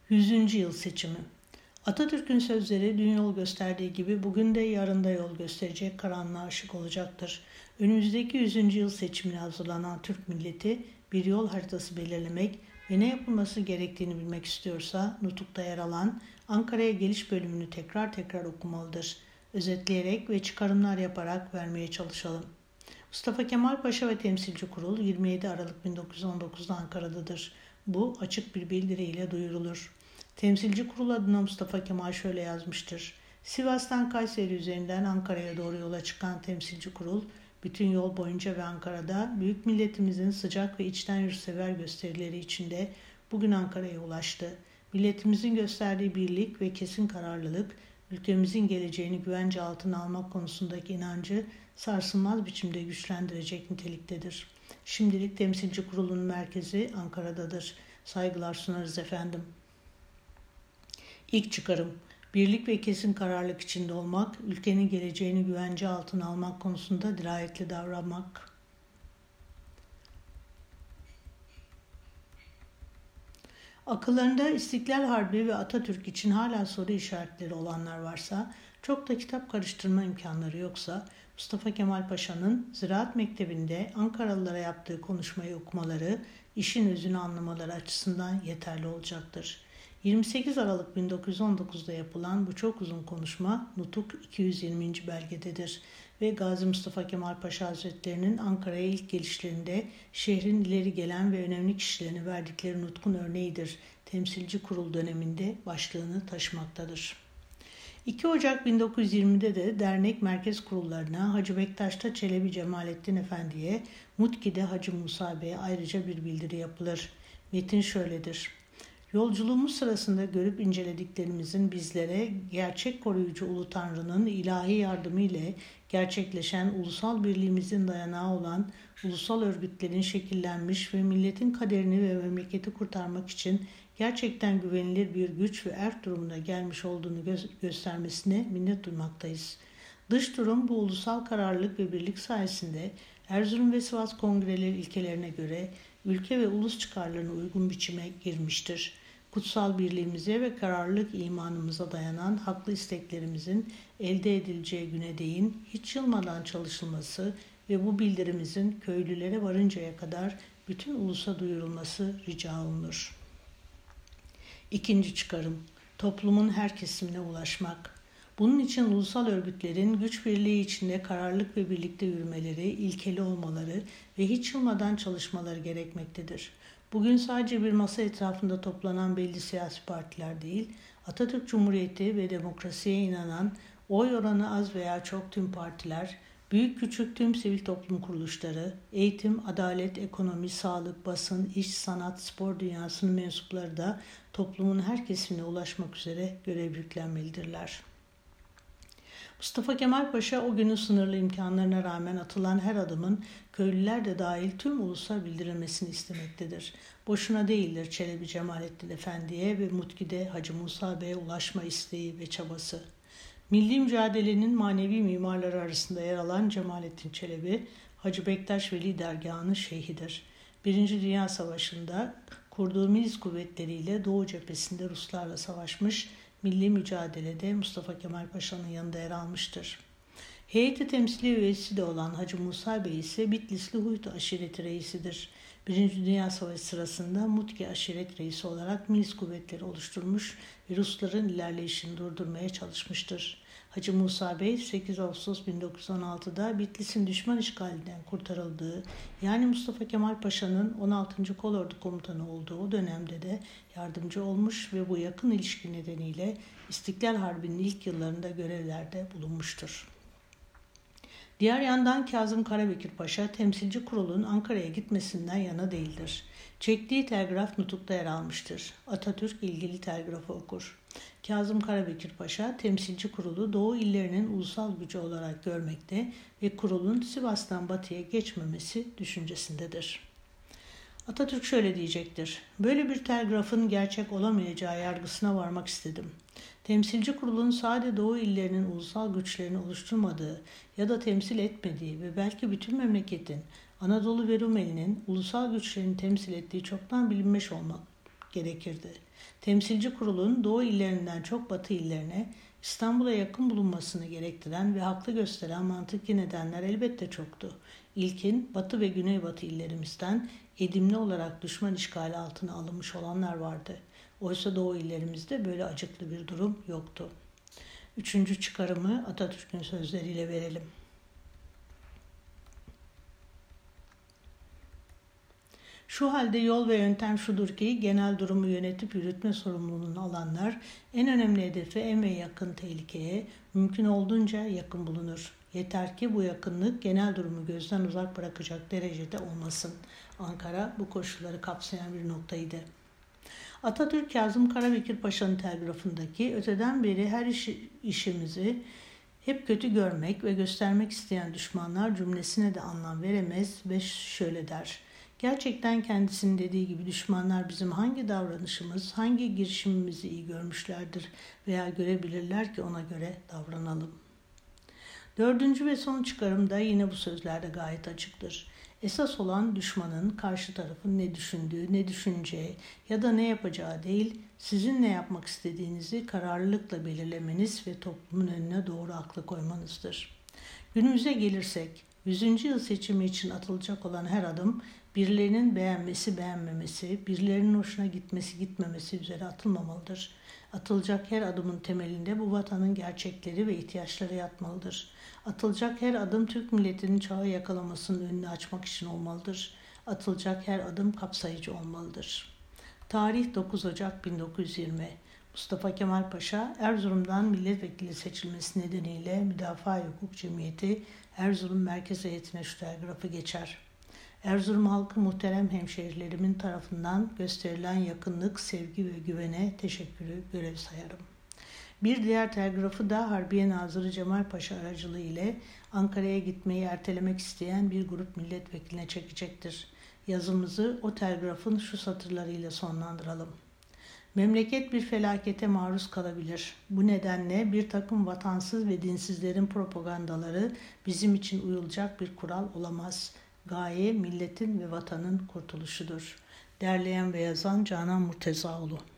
100. yıl seçimi. Atatürk'ün sözleri dün yol gösterdiği gibi bugün de yarın da yol gösterecek karanlığa ışık olacaktır. Önümüzdeki 100. yıl seçimine hazırlanan Türk milleti bir yol haritası belirlemek ve ne yapılması gerektiğini bilmek istiyorsa Nutuk'ta yer alan Ankara'ya geliş bölümünü tekrar tekrar okumalıdır. Özetleyerek ve çıkarımlar yaparak vermeye çalışalım. Mustafa Kemal Paşa ve Temsilci Kurul 27 Aralık 1919'da Ankara'dadır. Bu açık bir bildiriyle duyurulur. Temsilci Kurul adına Mustafa Kemal şöyle yazmıştır. Sivas'tan Kayseri üzerinden Ankara'ya doğru yola çıkan Temsilci Kurul, bütün yol boyunca ve Ankara'da büyük milletimizin sıcak ve içten yurtsever gösterileri içinde bugün Ankara'ya ulaştı. Milletimizin gösterdiği birlik ve kesin kararlılık, ülkemizin geleceğini güvence altına almak konusundaki inancı sarsılmaz biçimde güçlendirecek niteliktedir. Şimdilik Temsilci Kurulu'nun merkezi Ankara'dadır. Saygılar sunarız efendim. İlk çıkarım, birlik ve kesin kararlılık içinde olmak, ülkenin geleceğini güvence altına almak konusunda dirayetli davranmak. Akıllarında İstiklal Harbi ve Atatürk için hala soru işaretleri olanlar varsa, çok da kitap karıştırma imkanları yoksa, Mustafa Kemal Paşa'nın Ziraat Mektebi'nde Ankaralılara yaptığı konuşmayı okumaları, işin özünü anlamaları açısından yeterli olacaktır. 28 Aralık 1919'da yapılan bu çok uzun konuşma Nutuk 220. belgededir ve Gazi Mustafa Kemal Paşa Hazretleri'nin Ankara'ya ilk gelişlerinde şehrin ileri gelen ve önemli kişilerine verdikleri nutkun örneğidir. Temsilci Kurul döneminde başlığını taşımaktadır. 2 Ocak 1920'de de dernek merkez kurullarına Hacı Bektaş'ta Çelebi Cemalettin Efendi'ye, Mutki'de Hacı Musa Bey'e ayrıca bir bildiri yapılır. Metin şöyledir. Yolculuğumuz sırasında görüp incelediklerimizin bizlere gerçek koruyucu Ulu Tanrı'nın ilahi yardımı ile gerçekleşen ulusal birliğimizin dayanağı olan ulusal örgütlerin şekillenmiş ve milletin kaderini ve memleketi kurtarmak için gerçekten güvenilir bir güç ve erk durumuna gelmiş olduğunu göstermesine minnet duymaktayız. Dış durum bu ulusal kararlılık ve birlik sayesinde Erzurum ve Sivas Kongreleri ilkelerine göre ülke ve ulus çıkarlarına uygun biçime girmiştir. Kutsal birliğimize ve kararlılık imanımıza dayanan haklı isteklerimizin elde edileceği güne değin hiç yılmadan çalışılması ve bu bildirimizin köylülere varıncaya kadar bütün ulusa duyurulması rica olunur. İkinci çıkarım, toplumun her kesimine ulaşmak. Bunun için ulusal örgütlerin güç birliği içinde kararlılık ve birlikte yürümeleri, ilkeli olmaları ve hiç yılmadan çalışmaları gerekmektedir. Bugün sadece bir masa etrafında toplanan belli siyasi partiler değil, Atatürk Cumhuriyeti ve demokrasiye inanan, oy oranı az veya çok tüm partiler, büyük küçük tüm sivil toplum kuruluşları, eğitim, adalet, ekonomi, sağlık, basın, iş, sanat, spor dünyasının mensupları da toplumun her kesimine ulaşmak üzere görev yüklenmelidirler. Mustafa Kemal Paşa o günün sınırlı imkanlarına rağmen atılan her adımın köylüler de dahil tüm ulusa bildirilmesini istemektedir. Boşuna değildir Çelebi Cemalettin Efendi'ye ve Mutki'de Hacı Musa Bey'e ulaşma isteği ve çabası. Milli mücadelenin manevi mimarları arasında yer alan Cemalettin Çelebi, Hacı Bektaş Veli Dergahı'nın şeyhidir. Birinci Dünya Savaşı'nda kurduğu milis kuvvetleriyle Doğu cephesinde Ruslarla savaşmış, milli mücadelede Mustafa Kemal Paşa'nın yanında yer almıştır. Heyeti temsili üyesi de olan Hacı Musa Bey ise Bitlisli Huytu aşireti reisidir. Birinci Dünya Savaşı sırasında Mutki aşiret reisi olarak milis kuvvetleri oluşturmuş ve Rusların ilerleyişini durdurmaya çalışmıştır. Hacı Musa Bey 8 Ağustos 1916'da Bitlis'in düşman işgalinden kurtarıldığı, yani Mustafa Kemal Paşa'nın 16. Kolordu Komutanı olduğu o dönemde de yardımcı olmuş ve bu yakın ilişki nedeniyle İstiklal Harbi'nin ilk yıllarında görevlerde bulunmuştur. Diğer yandan Kazım Karabekir Paşa, Temsilci Kurulu'nun Ankara'ya gitmesinden yana değildir. Çektiği telgraf Nutuk'ta yer almıştır. Atatürk ilgili telgrafı okur. Kazım Karabekir Paşa, Temsilci Kurulu Doğu illerinin ulusal gücü olarak görmekte ve kurulun Sivas'tan batıya geçmemesi düşüncesindedir. Atatürk şöyle diyecektir. Böyle bir telgrafın gerçek olamayacağı yargısına varmak istedim. Temsilci Kurulu'nun sade Doğu illerinin ulusal güçlerini oluşturmadığı ya da temsil etmediği ve belki bütün memleketin, Anadolu ve Rumeli'nin ulusal güçlerini temsil ettiği çoktan bilinmiş gerekirdi. Temsilci kurulun Doğu illerinden çok Batı illerine, İstanbul'a yakın bulunmasını gerektiren ve haklı gösteren mantıklı nedenler elbette çoktu. İlkin, Batı ve Güneybatı illerimizden edimli olarak düşman işgali altına alınmış olanlar vardı. Oysa Doğu illerimizde böyle acıklı bir durum yoktu. Üçüncü çıkarımı Atatürk'ün sözleriyle verelim. Şu halde yol ve yöntem şudur ki genel durumu yönetip yürütme sorumluluğunu alanlar en önemli hedefe en yakın tehlikeye mümkün olduğunca yakın bulunur. Yeter ki bu yakınlık genel durumu gözden uzak bırakacak derecede olmasın. Ankara bu koşulları kapsayan bir noktaydı. Atatürk Kazım Karabekir Paşa'nın telgrafındaki öteden beri her işimizi hep kötü görmek ve göstermek isteyen düşmanlar cümlesine de anlam veremez ve şöyle der. Gerçekten kendisinin dediği gibi düşmanlar bizim hangi davranışımız, hangi girişimimizi iyi görmüşlerdir veya görebilirler ki ona göre davranalım. Dördüncü ve son çıkarım da yine bu sözlerde gayet açıktır. Esas olan düşmanın karşı tarafın ne düşündüğü, ne düşüneceği ya da ne yapacağı değil, sizin ne yapmak istediğinizi kararlılıkla belirlemeniz ve toplumun önüne doğru aklı koymanızdır. Günümüze gelirsek, 100. yıl seçimi için atılacak olan her adım, birilerinin beğenmesi beğenmemesi, birilerinin hoşuna gitmesi gitmemesi üzere atılmamalıdır. Atılacak her adımın temelinde bu vatanın gerçekleri ve ihtiyaçları yatmalıdır. Atılacak her adım Türk milletinin çağı yakalamasının önünü açmak için olmalıdır. Atılacak her adım kapsayıcı olmalıdır. Tarih 9 Ocak 1920. Mustafa Kemal Paşa, Erzurum'dan milletvekili seçilmesi nedeniyle Müdafaa Hukuk Cemiyeti Erzurum Merkez Heyeti'ne şu telgrafı geçer. Erzurum halkı muhterem hemşehrilerimin tarafından gösterilen yakınlık, sevgi ve güvene teşekkürü görev sayarım. Bir diğer telgrafı da Harbiye Nazırı Cemal Paşa aracılığı ile Ankara'ya gitmeyi ertelemek isteyen bir grup milletvekiline çekecektir. Yazımızı o telgrafın şu satırlarıyla sonlandıralım. Memleket bir felakete maruz kalabilir. Bu nedenle bir takım vatansız ve dinsizlerin propagandaları bizim için uyulacak bir kural olamaz. Gaye milletin ve vatanın kurtuluşudur. Derleyen ve yazan Canan Murtezaoğlu.